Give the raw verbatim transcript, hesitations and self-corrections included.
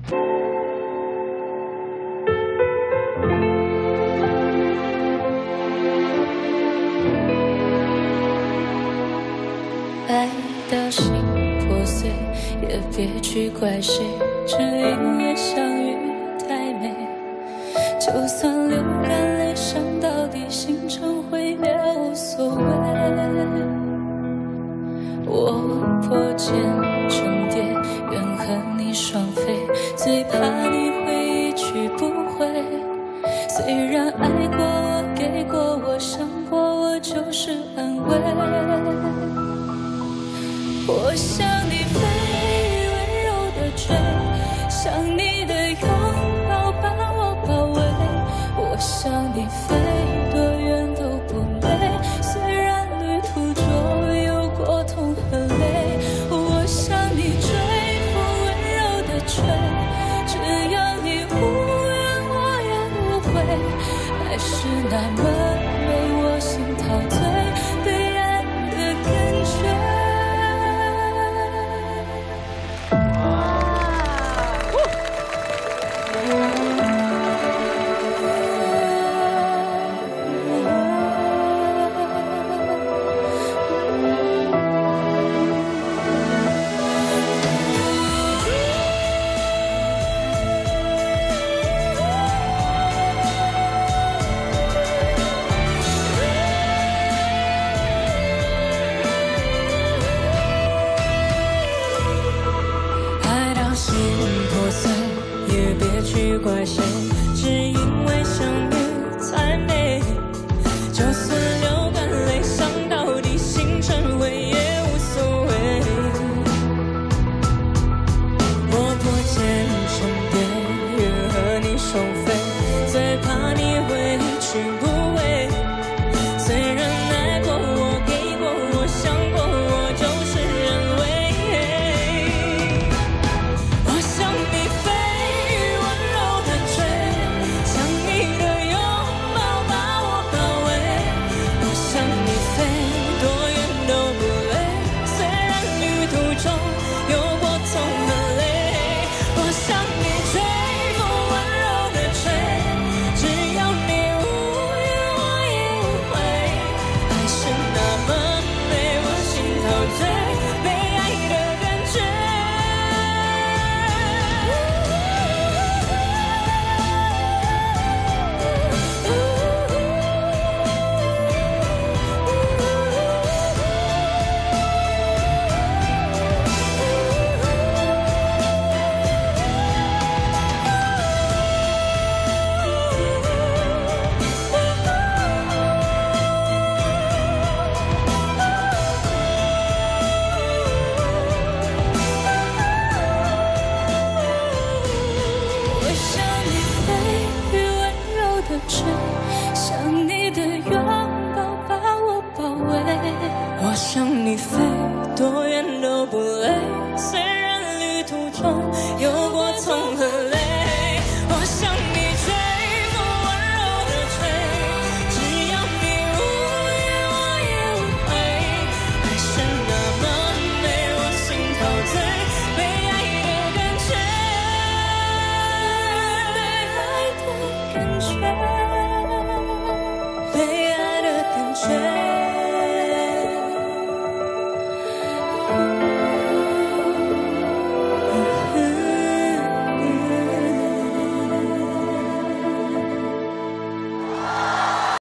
爱到心破碎，也别去怪谁，只因为相遇太美。就算流干泪，伤到底，心成灰也无所谓。我破茧成蝶，愿和你双飞，最怕你会一去不回。虽然爱过我，给过我，伤过我，就是安慰。我向你飞，温柔的追，向你的拥抱把我包围。我向你飞，多远都不累，虽然旅途中有过痛和泪。我向你追，风温柔的吹，只要你无怨我也无悔。爱是那么美，我心陶醉，被爱的感觉。 去怪谁，只因为相遇太美。就算流干泪，伤到底，心成灰也无所谓。我破茧成蝶，愿和你双飞，最怕你会一去不回。虽然爱过我，给过我，伤过我，就是认为。我向你飞，向你的拥抱把我包围。我向你飞，多远都不累，虽然旅途中有过痛和泪。我向你追，风温柔的吹，只要你无怨我也无悔。爱是那么美，我心陶醉，被爱的感觉，被爱的感觉，被爱的感觉。